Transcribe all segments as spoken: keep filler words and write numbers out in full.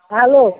Alô?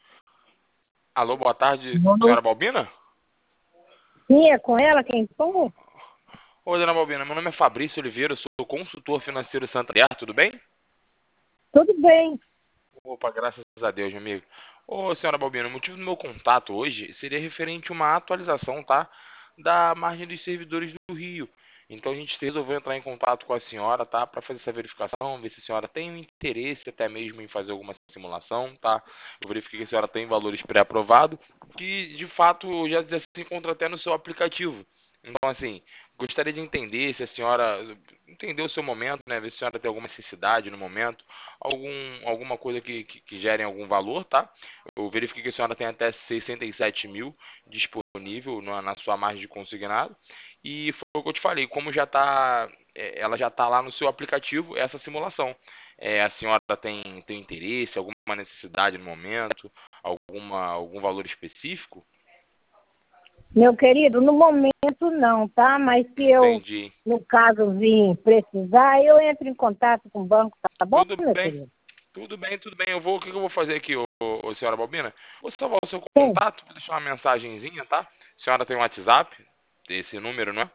Alô, boa tarde, Alô? senhora Balbina? Sim, é com ela quem for? Oi, dona Balbina, meu nome é Fabrício Oliveira, eu sou consultor financeiro Santander, tudo bem? Tudo bem. Opa, graças a Deus, meu amigo. Ô, senhora Balbina, o motivo do meu contato hoje seria referente a uma atualização, tá? Da margem dos servidores do Rio. Então a gente resolveu entrar em contato com a senhora, tá? Para fazer essa verificação, ver se a senhora tem um interesse até mesmo em fazer alguma simulação, tá? Eu verifiquei que a senhora tem valores pré-aprovados, que de fato já, já se encontra até no seu aplicativo. Então, assim, gostaria de entender se a senhora entendeu o seu momento, né? Ver se a senhora tem alguma necessidade no momento, algum, alguma coisa que, que, que gere algum valor, tá? Eu verifiquei que a senhora tem até sessenta e sete mil disponível na, na sua margem de consignado. E foi o que eu te falei, como já tá, é, ela já está lá no seu aplicativo, essa simulação. É, a senhora tem, tem interesse, alguma necessidade no momento, alguma, algum valor específico? Meu querido, no momento não, tá? Mas se eu, Entendi. no caso, vir precisar, eu entro em contato com o banco, tá bom, Tudo meu bem, querido? tudo bem, tudo bem. Eu vou, o que que eu vou fazer aqui, ô, ô, ô, senhora Balbina? Vou salvar o seu Sim. contato, vou deixar uma mensagenzinha, tá? A senhora tem um WhatsApp, esse número, não é?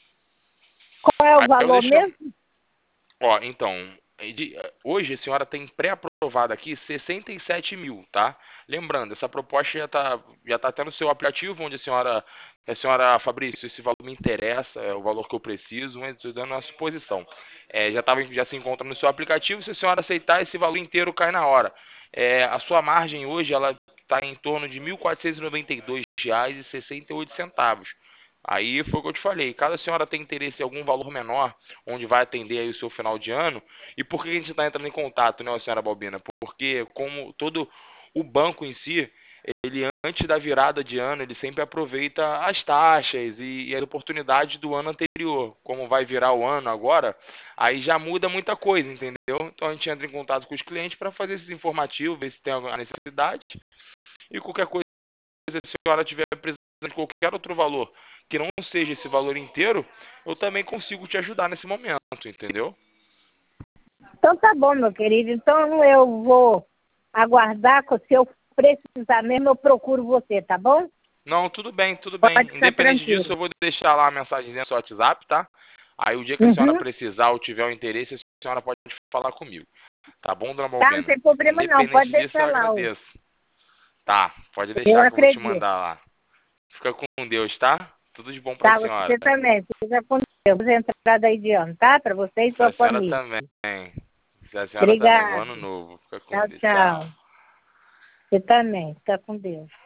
Qual é o Aí eu valor deixo, mesmo? ó, então, de- hoje a senhora tem pré-aprovado aqui sessenta e sete mil, tá? Lembrando, essa proposta já está já tá até no seu aplicativo, onde a senhora, a senhora, Fabrício, esse valor me interessa, é o valor que eu preciso, mas estou dando a suposição. É, já, tava, já se encontra no seu aplicativo, se a senhora aceitar, esse valor inteiro cai na hora. É, a sua margem hoje, ela está em torno de mil quatrocentos e noventa e dois reais e sessenta e oito centavos. Aí foi o que eu te falei, caso a senhora tenha interesse em algum valor menor, onde vai atender aí o seu final de ano. E por que a gente está entrando em contato, né, senhora Balbina? Porque como todo o banco em si, ele antes da virada de ano, ele sempre aproveita as taxas e, e as oportunidades do ano anterior. Como vai virar o ano agora, aí já muda muita coisa, entendeu? Então a gente entra em contato com os clientes para fazer esses informativos, ver se tem alguma necessidade. E qualquer coisa, se a senhora tiver precisando de qualquer outro valor que não seja esse valor inteiro, eu também consigo te ajudar nesse momento, entendeu? Então tá bom, meu querido. Então eu vou aguardar, que se eu precisar mesmo, eu procuro você, tá bom? Não, tudo bem, tudo bem. Pode ficar Independente disso, tranquilo. eu vou deixar lá a mensagem no seu WhatsApp, tá? Aí o dia que a senhora Uhum. precisar ou tiver o interesse, a senhora pode falar comigo. Tá bom, dona Tá, não Balbina? tem problema não. Independente Pode disso, eu deixar lá. Ó. agradeço. Tá, pode Eu deixar que eu vou te acredito. mandar lá. Fica com Deus, tá? Tudo de bom pra Tá, senhora. você também. Fica com Deus. Entrada aí de ano, tá? Para você e Pra sua senhora família. também. Pra senhora também. Bom ano Obrigada. novo. Fica com Tchau, Deus. Tchau. tchau. Você também. Fica com Deus.